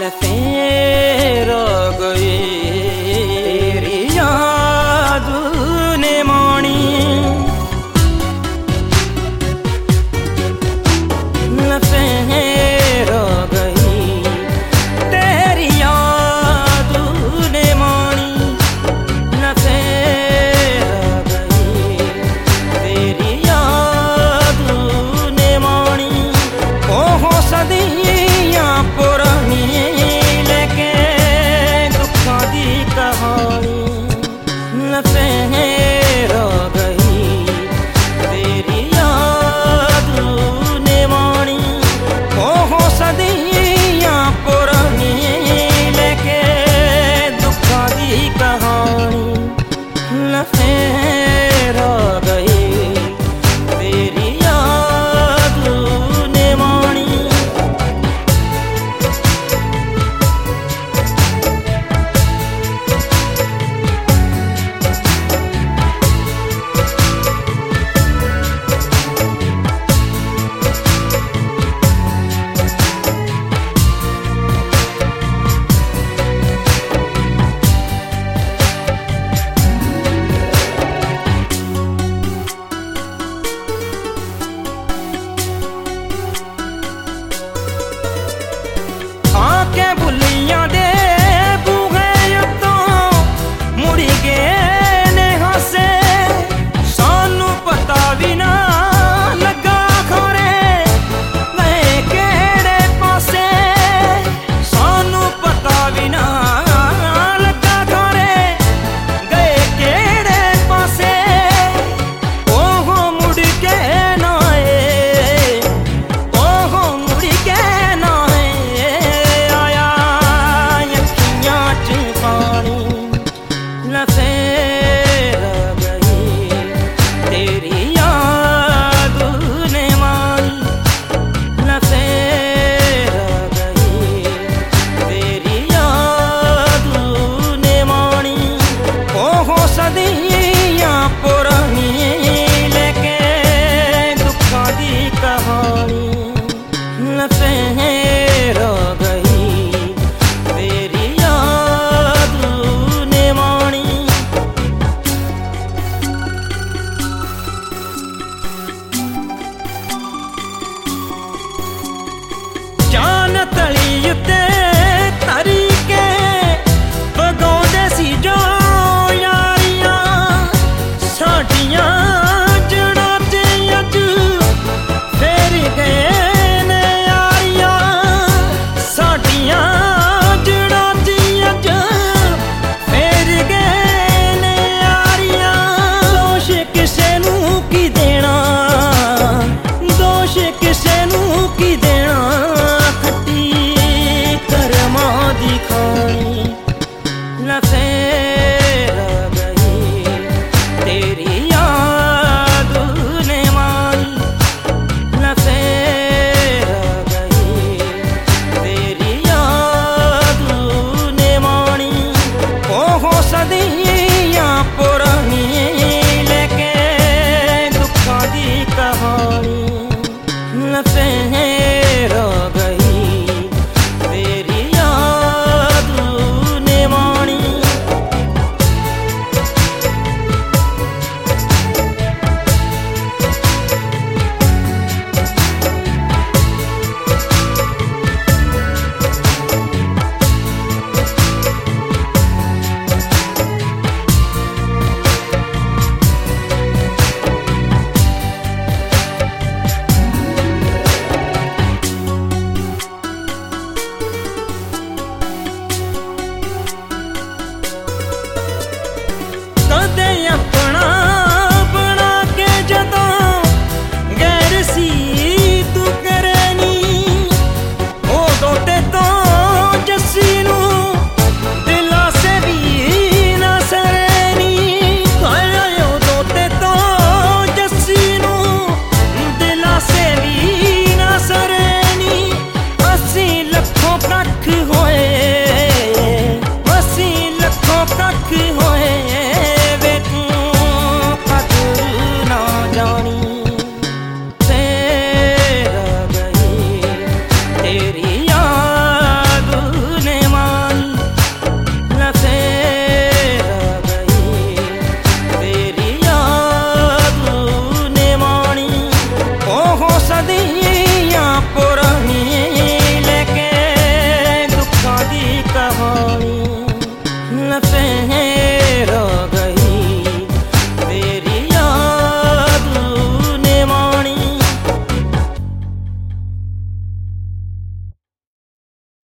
लफेर गई तेरी याद ने मानी, लफेर गई तेरी याद ने मानी, लफेर गई तेरी याद ने मानी। ओहो सदियां पुरानी लेके दुखों दी कहानी, लफेर गई तेरी याद ने मानी। ओहो सदियां पुरानी लेके दुखों दी कहानी, लफेर गई तेरी याद ने मानी। आके बुलियां दे बूहे उत्तों मुड़ी गए ने हासे, सानू पता भी ना लगा खोरे गए केड़े पासे, सानू पता भी ना लगा खोरे गए केड़े पासे। ओहो मुड़ के ना आए, ओहो मुड़ के ना लफेर गई तेरी याद ने मानी, लफेर गई तेरी याद ने मानी। ओहो सदियां पुरानी लेके दुखों दी कहानी, लफेर गई तेरी याद ने मानी। जान तली उत्ते तरीके बगाउंदे सी जो यारियां, साडियां जड़ा ते अज फेर गए ने यारियां, साडियां जड़ा ते अज फेर गए ने यारियां। दोष किसे नू की देना, दोष किसे नू की देना, दी खानी, लफेर गई तेरी याद ने मानी, लफेर गई तेरी याद ने मानी। ओहो सदियां पुरानी लेके दुखों दी कहानी, लफेर गई तेरी याद ने मानी। अपना बना के जदों गैर सी तू करनी, उदों ते तो जस्सी नू दिला से भी ना सरनी। उदों ते तो जस्सी नू दिला से भी ना सरनी। असी लखों कख होए